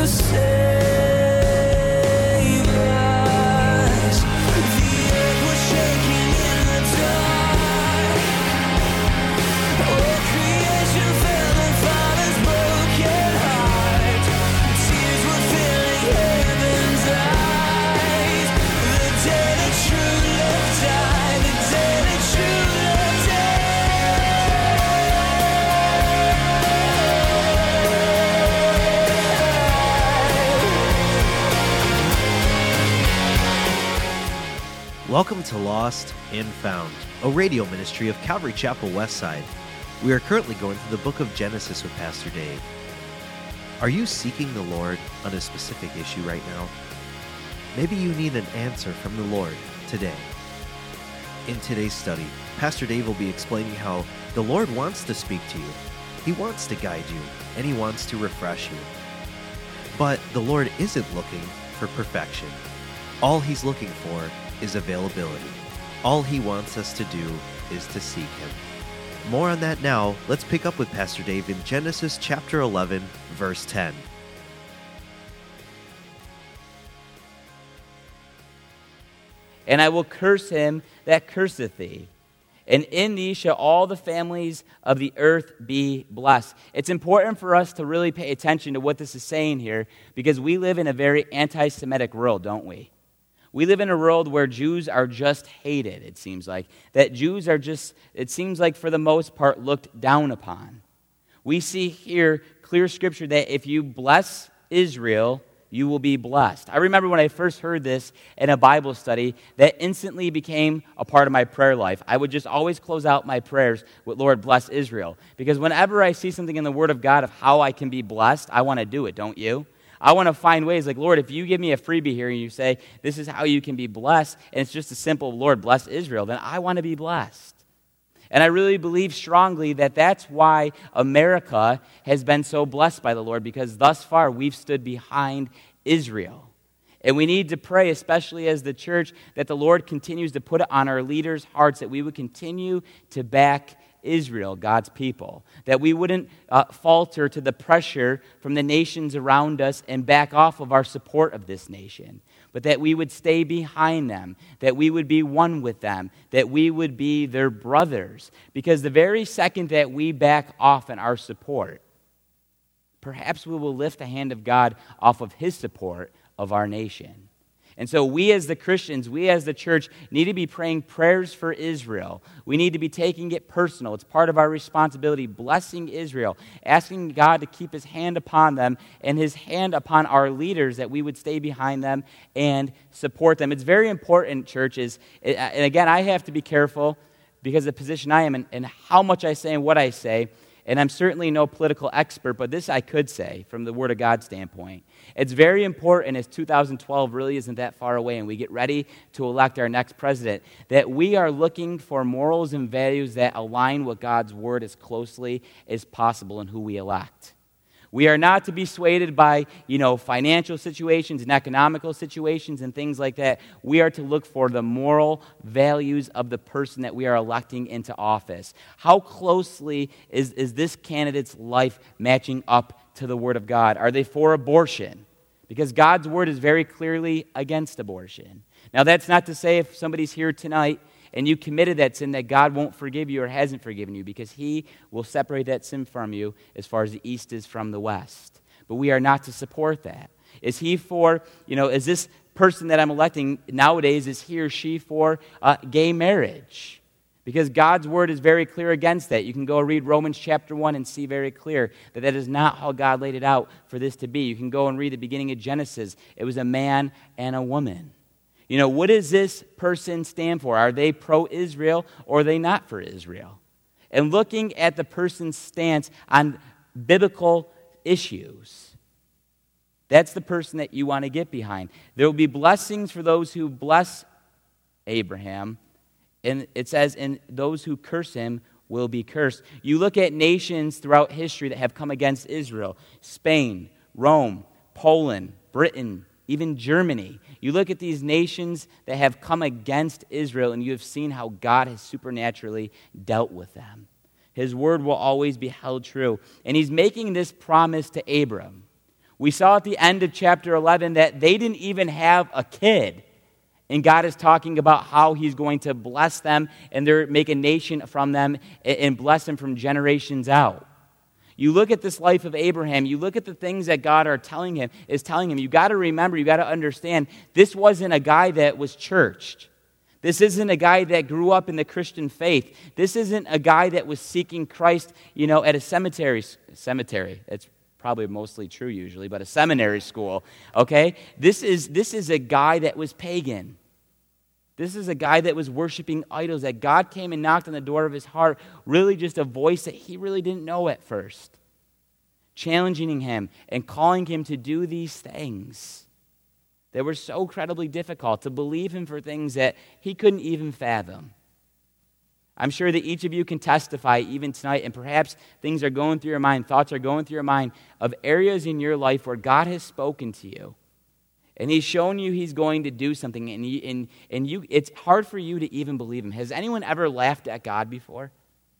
Welcome to Lost and Found, a radio ministry of Calvary Chapel Westside. We are currently going through the book of Genesis with Pastor Dave. Are you seeking the Lord on a specific issue right now? Maybe you need an answer from the Lord today. In today's study, Pastor Dave will be explaining how the Lord wants to speak to you. He wants to guide you, and He wants to refresh you. But the Lord isn't looking for perfection. All He's looking for is availability. All He wants us to do is to seek Him. More on that now. Let's pick up with Pastor Dave in Genesis chapter 11, verse 10. And I will curse him that curseth thee, and in thee shall all the families of the earth be blessed. It's important for us to really pay attention to what this is saying here, because we live in a very anti-Semitic world, don't we? We live in a world where Jews are just hated, it seems like. That Jews are just, it seems like for the most part, looked down upon. We see here clear scripture that if you bless Israel, you will be blessed. I remember when I first heard this in a Bible study, that instantly became a part of my prayer life. I would just always close out my prayers with, Lord, bless Israel. Because whenever I see something in the Word of God of how I can be blessed, I want to do it, don't you? I want to find ways like, Lord, if you give me a freebie here and you say, this is how you can be blessed, and it's just a simple, Lord, bless Israel, then I want to be blessed. And I really believe strongly that that's why America has been so blessed by the Lord, because thus far we've stood behind Israel. And we need to pray, especially as the church, that the Lord continues to put it on our leaders' hearts, that we would continue to back Israel, God's people, that we wouldn't falter to the pressure from the nations around us and back off of our support of this nation, but that we would stay behind them, that we would be one with them, that we would be their brothers. Because the very second that we back off in our support, perhaps we will lift the hand of God off of His support of our nation. And so we as the Christians, we as the church, need to be praying prayers for Israel. We need to be taking it personal. It's part of our responsibility, blessing Israel, asking God to keep His hand upon them and His hand upon our leaders, that we would stay behind them and support them. It's very important, churches, and again, I have to be careful because of the position I am in and how much I say and what I say. And I'm certainly no political expert, but this I could say from the Word of God standpoint. It's very important, as 2012 really isn't that far away, and we get ready to elect our next president, that we are looking for morals and values that align with God's Word as closely as possible in who we elect. We are not to be swayed by, financial situations and economical situations and things like that. We are to look for the moral values of the person that we are electing into office. How closely is this candidate's life matching up to the Word of God? Are they for abortion? Because God's Word is very clearly against abortion. Now, that's not to say if somebody's here tonight and you committed that sin, that God won't forgive you or hasn't forgiven you, because He will separate that sin from you as far as the east is from the west. But we are not to support that. Is He for, is this person that I'm electing nowadays, is he or she for gay marriage? Because God's Word is very clear against that. You can go read Romans chapter 1 and see very clear that that is not how God laid it out for this to be. You can go and read the beginning of Genesis. It was a man and a woman. What does this person stand for? Are they pro-Israel or are they not for Israel? And looking at the person's stance on biblical issues, that's the person that you want to get behind. There will be blessings for those who bless Abraham, and it says, and those who curse him will be cursed. You look at nations throughout history that have come against Israel: Spain, Rome, Poland, Britain, even Germany. You look at these nations that have come against Israel, and you have seen how God has supernaturally dealt with them. His word will always be held true. And He's making this promise to Abram. We saw at the end of chapter 11 that they didn't even have a kid. And God is talking about how he's going to bless them and make a nation from them and bless them from generations out. You look at this life of Abraham, you look at the things that God is telling him, you got to remember, you got to understand, this wasn't a guy that was churched. This isn't a guy that grew up in the Christian faith. This isn't a guy that was seeking Christ, at a cemetery. It's probably mostly true usually, but a seminary school, okay? This is a guy that was pagan. This is a guy that was worshiping idols, that God came and knocked on the door of his heart, really just a voice that he really didn't know at first, challenging him and calling him to do these things that were so incredibly difficult, to believe him for things that he couldn't even fathom. I'm sure that each of you can testify even tonight, and perhaps things are going through your mind, thoughts are going through your mind of areas in your life where God has spoken to you. And he's shown you he's going to do something, and you, it's hard for you to even believe him. Has anyone ever laughed at God before?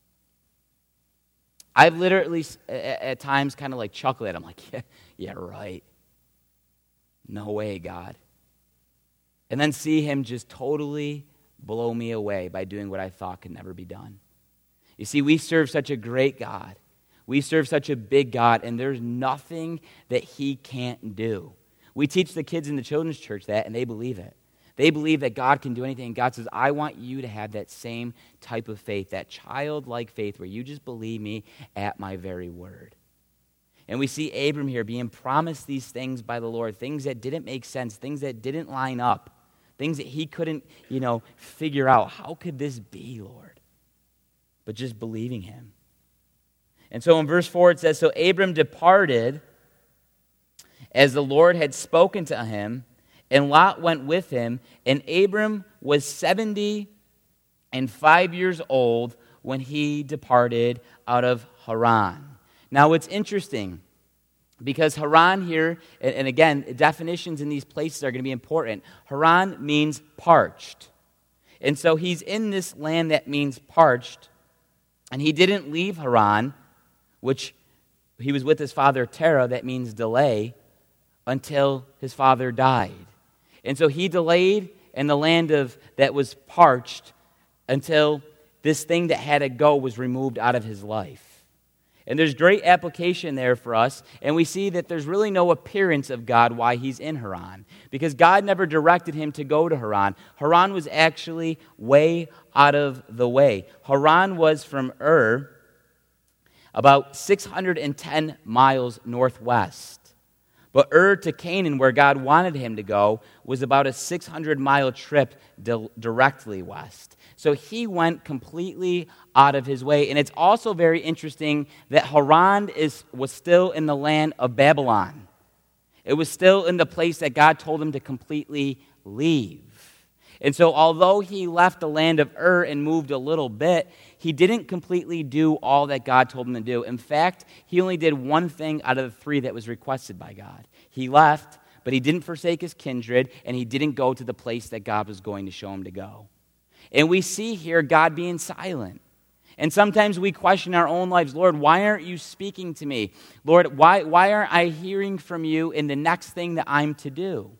I've literally at times kind of like chuckled at him, like, yeah, right. No way, God. And then see him just totally blow me away by doing what I thought could never be done. You see, we serve such a great God. We serve such a big God, and there's nothing that he can't do. We teach the kids in the children's church that, and they believe it. They believe that God can do anything, and God says, I want you to have that same type of faith, that childlike faith where you just believe me at my very word. And we see Abram here being promised these things by the Lord, things that didn't make sense, things that didn't line up, things that he couldn't, figure out. How could this be, Lord? But just believing him. And so in verse 4 it says, so Abram departed as the Lord had spoken to him, and Lot went with him, and Abram was 75 years old when he departed out of Haran. Now it's interesting, because Haran here, and again, definitions in these places are going to be important. Haran means parched. And so he's in this land that means parched, and he didn't leave Haran, which he was with his father Terah, that means delay, until his father died. And so he delayed in the land that was parched until this thing that had to go was removed out of his life. And there's great application there for us, and we see that there's really no appearance of God why he's in Haran, because God never directed him to go to Haran. Haran was actually way out of the way. Haran was from Ur, about 610 miles northwest. But Ur to Canaan, where God wanted him to go, was about a 600-mile trip directly west. So he went completely out of his way. And it's also very interesting that Haran was still in the land of Babylon. It was still in the place that God told him to completely leave. And so although he left the land of Ur and moved a little bit, he didn't completely do all that God told him to do. In fact, he only did one thing out of the three that was requested by God. He left, but he didn't forsake his kindred, and he didn't go to the place that God was going to show him to go. And we see here God being silent. And sometimes we question our own lives. Lord, why aren't you speaking to me? Lord, why aren't I hearing from you in the next thing that I'm to do?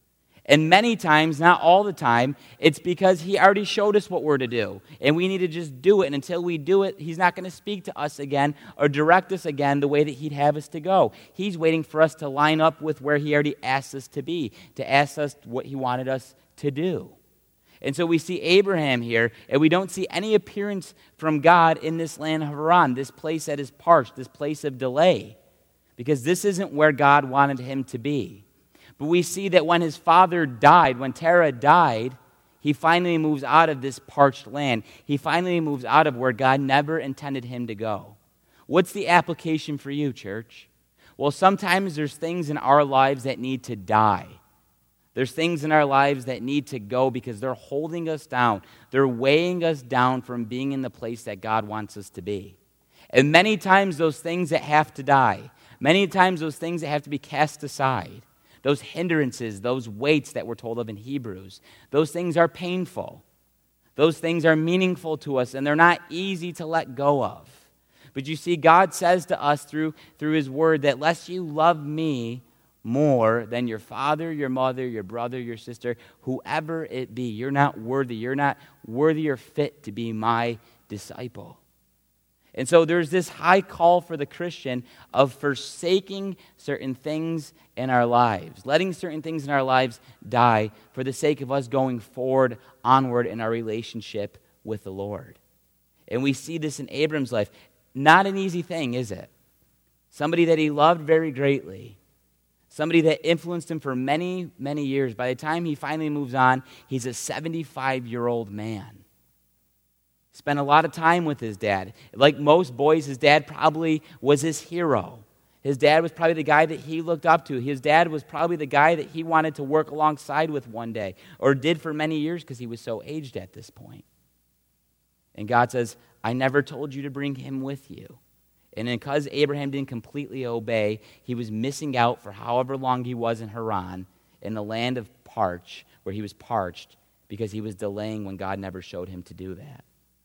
And many times, not all the time, it's because he already showed us what we're to do. And we need to just do it. And until we do it, he's not going to speak to us again or direct us again the way that he'd have us to go. He's waiting for us to line up with where he already asked us to be, to ask us what he wanted us to do. And so we see Abraham here, and we don't see any appearance from God in this land of Haran, this place that is parched, this place of delay, because this isn't where God wanted him to be. But we see that when his father died, when Terah died, he finally moves out of this parched land. He finally moves out of where God never intended him to go. What's the application for you, church? Well, sometimes there's things in our lives that need to die. There's things in our lives that need to go because they're holding us down. They're weighing us down from being in the place that God wants us to be. And many times those things that have to die, many times those things that have to be cast aside, those hindrances, those weights that we're told of in Hebrews, those things are painful. Those things are meaningful to us, and they're not easy to let go of. But you see, God says to us through his word that unless you love me, more than your father, your mother, your brother, your sister, whoever it be. You're not worthy. You're not worthy or fit to be my disciple. And so there's this high call for the Christian of forsaking certain things in our lives, letting certain things in our lives die for the sake of us going forward, onward in our relationship with the Lord. And we see this in Abram's life. Not an easy thing, is it? Somebody that he loved very greatly. Somebody that influenced him for many, many years. By the time he finally moves on, he's a 75-year-old man. Spent a lot of time with his dad. Like most boys, his dad probably was his hero. His dad was probably the guy that he looked up to. His dad was probably the guy that he wanted to work alongside with one day, or did for many years because he was so aged at this point. And God says, I never told you to bring him with you. And because Abraham didn't completely obey, he was missing out for however long he was in Haran, in the land of parch, where he was parched, because he was delaying when God never showed him to do that.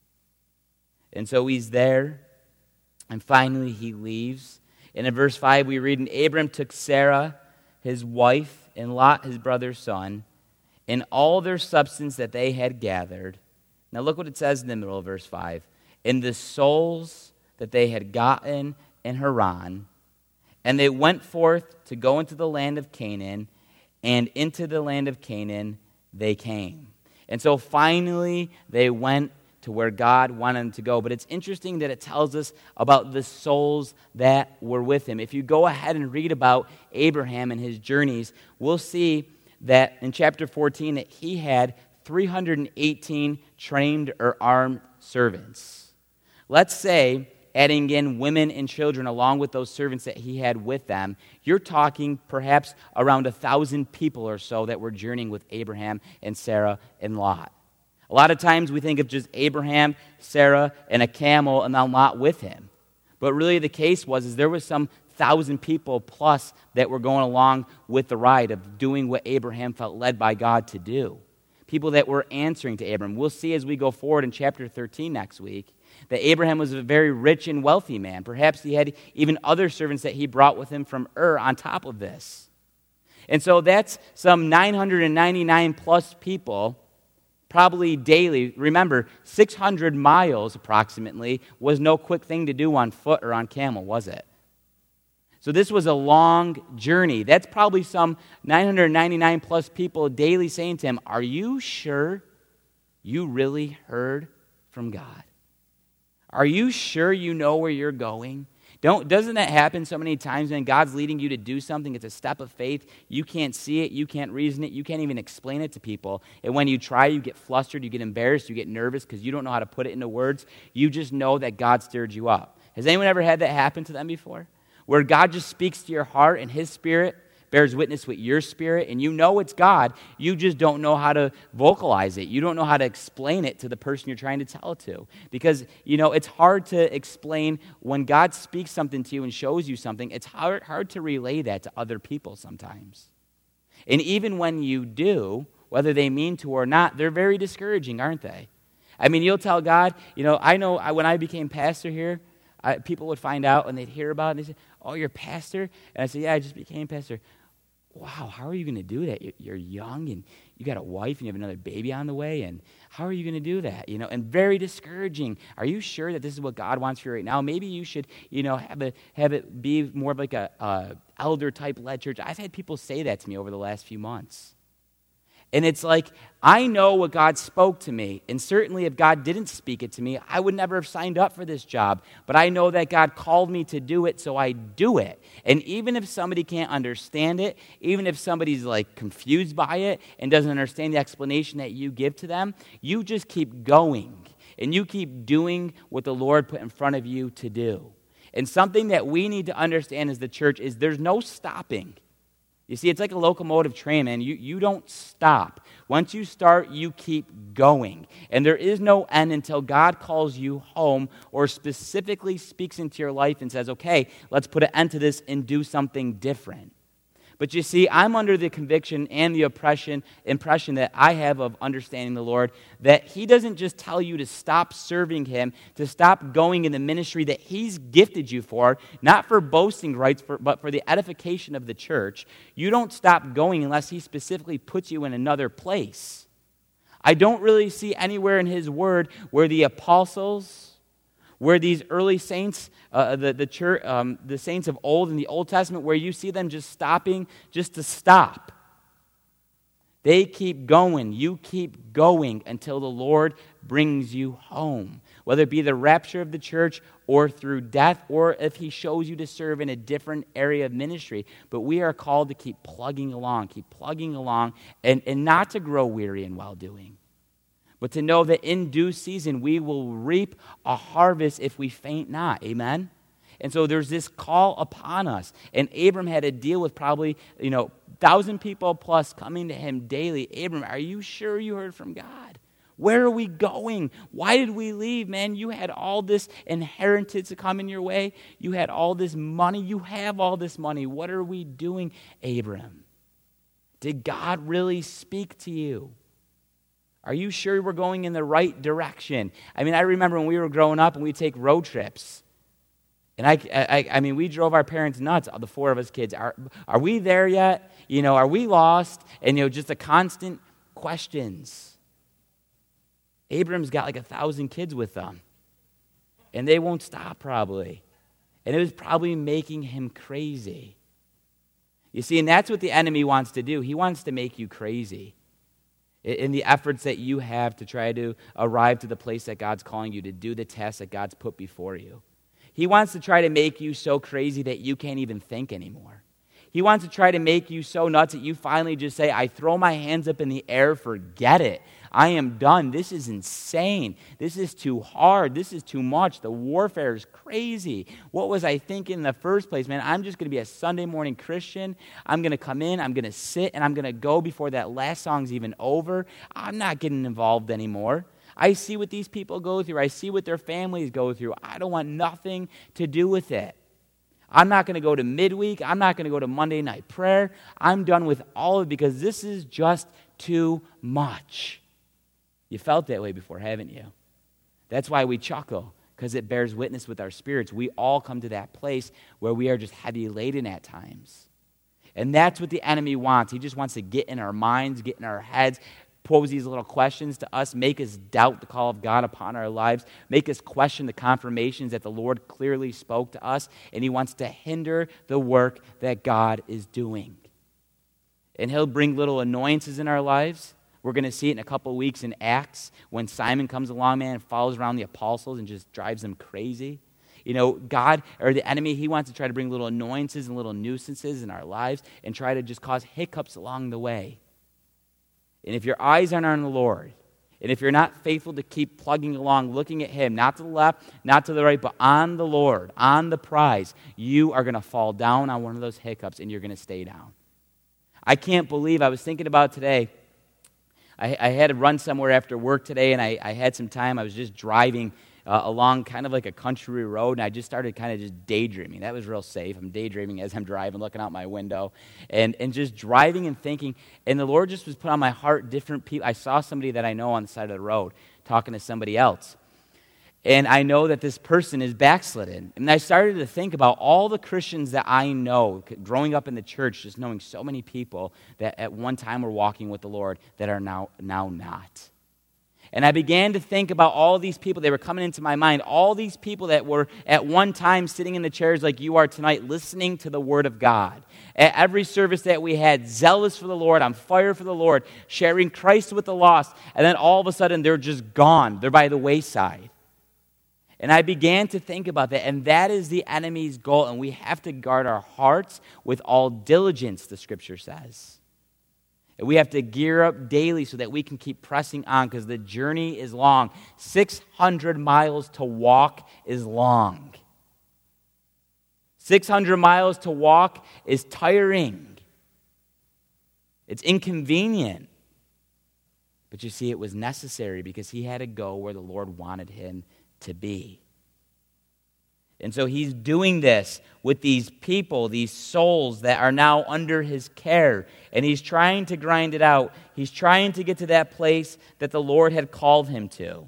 And so he's there, and finally he leaves. And in verse 5 we read, and Abram took Sarah, his wife, and Lot, his brother's son, and all their substance that they had gathered. Now look what it says in the middle of verse 5. And the souls that they had gotten in Haran, and they went forth to go into the land of Canaan, and into the land of Canaan they came. And so finally they went to where God wanted them to go. But it's interesting that it tells us about the souls that were with him. If you go ahead and read about Abraham and his journeys, we'll see that in chapter 14 that he had 318 trained or armed servants. Let's say, adding in women and children along with those servants that he had with them, you're talking perhaps around 1,000 people or so that were journeying with Abraham and Sarah and Lot. A lot of times we think of just Abraham, Sarah, and a camel, and then Lot with him. But really the case was there was some 1,000 people plus that were going along with the ride of doing what Abraham felt led by God to do. People that were answering to Abraham. We'll see as we go forward in chapter 13 next week that Abraham was a very rich and wealthy man. Perhaps he had even other servants that he brought with him from Ur on top of this. And so that's some 999 plus people, probably daily. Remember, 600 miles approximately was no quick thing to do on foot or on camel, was it? So this was a long journey. That's probably some 999 plus people daily saying to him, are you sure you really heard from God? Are you sure you know where you're going? Doesn't that happen so many times when God's leading you to do something? It's a step of faith. You can't see it. You can't reason it. You can't even explain it to people. And when you try, you get flustered. You get embarrassed. You get nervous because you don't know how to put it into words. You just know that God stirred you up. Has anyone ever had that happen to them before? Where God just speaks to your heart and his spirit bears witness with your spirit, and you know it's God. You just don't know how to vocalize it. You don't know how to explain it to the person you're trying to tell it to. Because, it's hard to explain when God speaks something to you and shows you something. It's hard to relay that to other people sometimes. And even when you do, whether they mean to or not, they're very discouraging, aren't they? I mean, you'll tell God, I know when I became pastor here, people would find out and they'd hear about it and they'd say, oh, you're a pastor? And I said, yeah, I just became pastor. Wow, how are you going to do that? You're young and you got a wife and you have another baby on the way, and how are you going to do that? And very discouraging. Are you sure that this is what God wants for you right now? Maybe you should, have it be more of like a elder type led church. I've had people say that to me over the last few months. And it's like, I know what God spoke to me. And certainly if God didn't speak it to me, I would never have signed up for this job. But I know that God called me to do it, so I do it. And even if somebody can't understand it, even if somebody's like confused by it and doesn't understand the explanation that you give to them, you just keep going. And you keep doing what the Lord put in front of you to do. And something that we need to understand as the church is there's no stopping. You see, it's like a locomotive train, man. You don't stop. Once you start, you keep going. And there is no end until God calls you home or specifically speaks into your life and says, okay, let's put an end to this and do something different. But you see, I'm under the conviction and the impression that I have of understanding the Lord, that he doesn't just tell you to stop serving him, to stop going in the ministry that he's gifted you for, not for boasting rights, but for the edification of the church. You don't stop going unless he specifically puts you in another place. I don't really see anywhere in his word where the apostles, where these early saints, the church, the saints of old in the Old Testament, where you see them just stopping just to stop. They keep going. You keep going until the Lord brings you home, whether it be the rapture of the church or through death, or if he shows you to serve in a different area of ministry. But we are called to keep plugging along, and not to grow weary in well-doing, but to know that in due season we will reap a harvest if we faint not. Amen? And so there's this call upon us. And Abram had to deal with probably, 1,000 people plus coming to him daily. Abram, are you sure you heard from God? Where are we going? Why did we leave, man? You had all this inheritance to come in your way. You had all this money. You have all this money. What are we doing, Abram? Did God really speak to you? Are you sure we're going in the right direction? I mean, I remember when we were growing up and we'd take road trips. And I mean, we drove our parents nuts, the four of us kids. Are we there yet? Are we lost? And, just the constant questions. Abram's got like 1,000 kids with them. And they won't stop probably. And it was probably making him crazy. You see, and that's what the enemy wants to do. He wants to make you crazy in the efforts that you have to try to arrive to the place that God's calling you, to do the task that God's put before you. He wants to try to make you so crazy that you can't even think anymore. He wants to try to make you so nuts that you finally just say, I throw my hands up in the air, forget it. I am done. This is insane. This is too hard. This is too much. The warfare is crazy. What was I thinking in the first place, man? I'm just going to be a Sunday morning Christian. I'm going to come in, I'm going to sit, and I'm going to go before that last song's even over. I'm not getting involved anymore. I see what these people go through. I see what their families go through. I don't want nothing to do with it. I'm not going to go to midweek. I'm not going to go to Monday night prayer. I'm done with all of it because this is just too much. You felt that way before, haven't you? That's why we chuckle, because it bears witness with our spirits. We all come to that place where we are just heavy laden at times. And that's what the enemy wants. He just wants to get in our minds, get in our heads, pose these little questions to us, make us doubt the call of God upon our lives, make us question the confirmations that the Lord clearly spoke to us, and he wants to hinder the work that God is doing. And he'll bring little annoyances in our lives. We're going to see it in a couple of weeks in Acts when Simon comes along, man, and follows around the apostles and just drives them crazy. God, or the enemy, he wants to try to bring little annoyances and little nuisances in our lives and try to just cause hiccups along the way. And if your eyes aren't on the Lord, and if you're not faithful to keep plugging along, looking at him, not to the left, not to the right, but on the Lord, on the prize, you are going to fall down on one of those hiccups and you're going to stay down. I can't believe, I was thinking about today, I had to run somewhere after work today, and I had some time. I was just driving along kind of like a country road, and I just started kind of just daydreaming. That was real safe. I'm daydreaming as I'm driving, looking out my window, and just driving and thinking. And the Lord just was put on my heart different people. I saw somebody that I know on the side of the road talking to somebody else. And I know that this person is backslidden. And I started to think about all the Christians that I know, growing up in the church, just knowing so many people that at one time were walking with the Lord that are now not. And I began to think about all these people. They were coming into my mind. All these people that were at one time sitting in the chairs like you are tonight, listening to the Word of God. At every service that we had, zealous for the Lord, on fire for the Lord, sharing Christ with the lost. And then all of a sudden, they're just gone. They're by the wayside. And I began to think about that, and that is the enemy's goal, and we have to guard our hearts with all diligence, the Scripture says. And we have to gear up daily so that we can keep pressing on, because the journey is long. 600 miles to walk is long. 600 miles to walk is tiring. It's inconvenient. But you see, it was necessary because he had to go where the Lord wanted him to be. And so he's doing this with these people, these souls that are now under his care. And he's trying to grind it out. He's trying to get to that place that the Lord had called him to.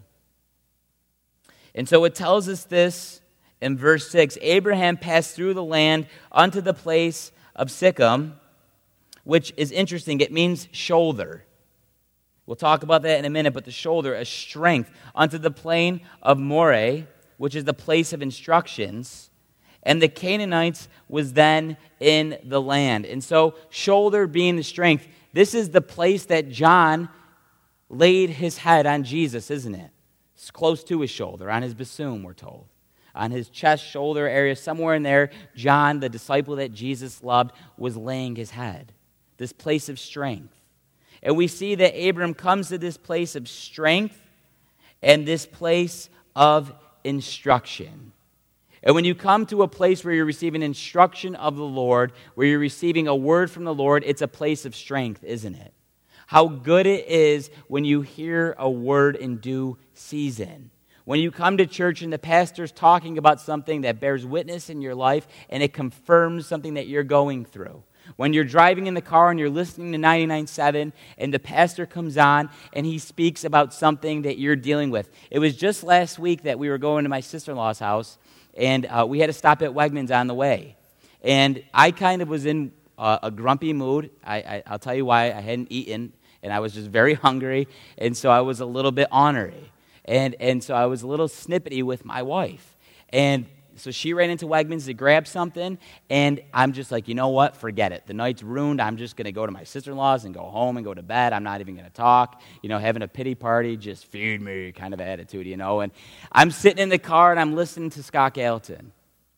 And so it tells us this in verse 6. Abraham passed through the land unto the place of Sichem, which is interesting. It means shoulder. We'll talk about that in a minute, but the shoulder, a strength, unto the plain of Moreh, which is the place of instructions. And the Canaanites was then in the land. And so, shoulder being the strength, this is the place that John laid his head on Jesus, isn't it? It's close to his shoulder, on his bassoon, we're told. On his chest, shoulder area, somewhere in there, John, the disciple that Jesus loved, was laying his head. This place of strength. And we see that Abram comes to this place of strength and this place of instruction. And when you come to a place where you're receiving instruction of the Lord, where you're receiving a word from the Lord, it's a place of strength, isn't it? How good it is when you hear a word in due season. When you come to church and the pastor's talking about something that bears witness in your life and it confirms something that you're going through. When you're driving in the car and you're listening to 99.7 and the pastor comes on and he speaks about something that you're dealing with. It was just last week that we were going to my sister-in-law's house and we had to stop at Wegmans on the way. And I kind of was in a grumpy mood. I'll tell you why. I hadn't eaten and I was just very hungry. And so I was a little bit ornery. And so I was a little snippety with my wife. And so she ran into Wegmans to grab something, and I'm just like, you know what? Forget it. The night's ruined. I'm just going to go to my sister-in-law's and go home and go to bed. I'm not even going to talk. Having a pity party, just feed me kind of attitude, And I'm sitting in the car, and I'm listening to Scott Gallatin.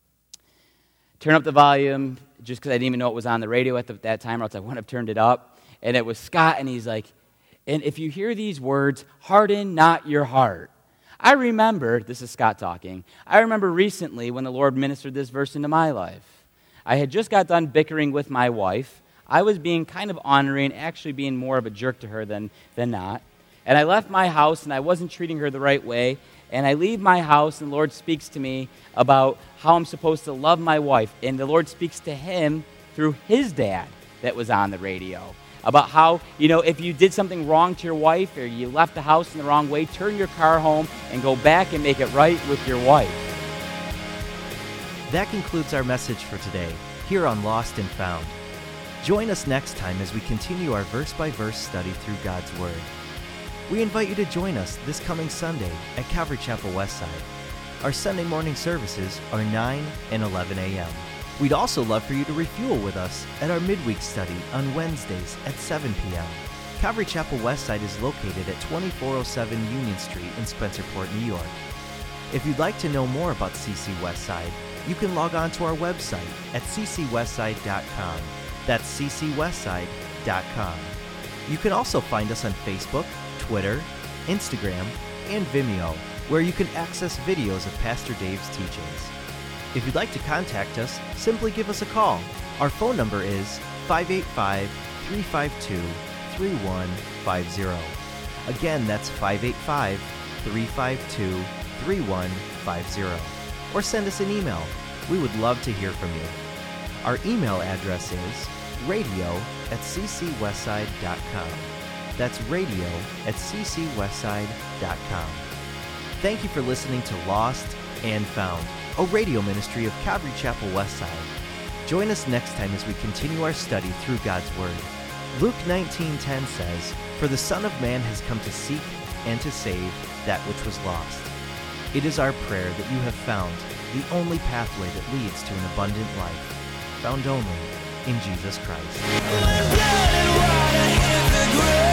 Turn up the volume, just because I didn't even know it was on the radio at that time, or else I wouldn't have turned it up. And it was Scott, and he's like, and if you hear these words, harden not your heart. I remember, this is Scott talking, I remember recently when the Lord ministered this verse into my life. I had just got done bickering with my wife. I was being kind of honoring, actually being more of a jerk to her than not. And I left my house and I wasn't treating her the right way. And I leave my house and the Lord speaks to me about how I'm supposed to love my wife. And the Lord speaks to him through his dad that was on the radio. About how, if you did something wrong to your wife or you left the house in the wrong way, turn your car home and go back and make it right with your wife. That concludes our message for today, here on Lost and Found. Join us next time as we continue our verse-by-verse study through God's Word. We invite you to join us this coming Sunday at Calvary Chapel Westside. Our Sunday morning services are 9 and 11 a.m. We'd also love for you to refuel with us at our midweek study on Wednesdays at 7 p.m. Calvary Chapel Westside is located at 2407 Union Street in Spencerport, New York. If you'd like to know more about CC Westside, you can log on to our website at ccwestside.com. That's ccwestside.com. You can also find us on Facebook, Twitter, Instagram, and Vimeo, where you can access videos of Pastor Dave's teachings. If you'd like to contact us, simply give us a call. Our phone number is 585-352-3150. Again, that's 585-352-3150. Or send us an email. We would love to hear from you. Our email address is radio@ccwestside.com. That's radio@ccwestside.com. Thank you for listening to Lost and Found, a radio ministry of Calvary Chapel Westside. Join us next time as we continue our study through God's Word. Luke 19:10 says, "For the Son of Man has come to seek and to save that which was lost." It is our prayer that you have found the only pathway that leads to an abundant life, found only in Jesus Christ.